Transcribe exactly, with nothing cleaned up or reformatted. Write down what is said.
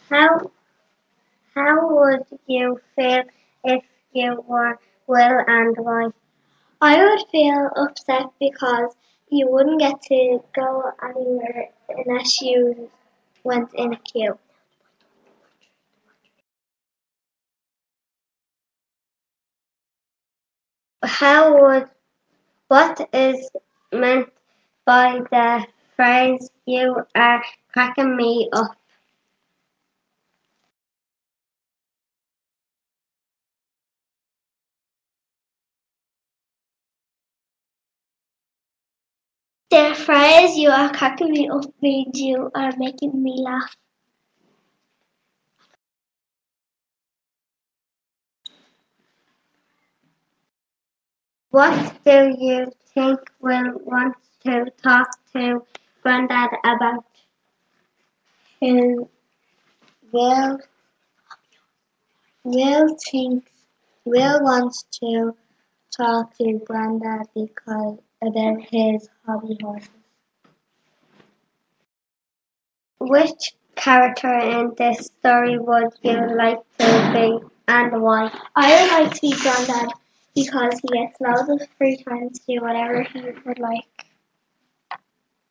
How how would you feel if you were Will and why? I would feel upset because you wouldn't get to go anywhere unless you went in a queue. How would what is meant by the phrase you are cracking me up? The phrase you are cracking me up means you are making me laugh. What do you think Will wants to talk to Grandad about? Who Will Will thinks Will wants to talk to Grandad because they're his hobby horses. Which character in this story would you like to be and why? I would like to be Grandad because he gets loads of free time to do whatever he would like.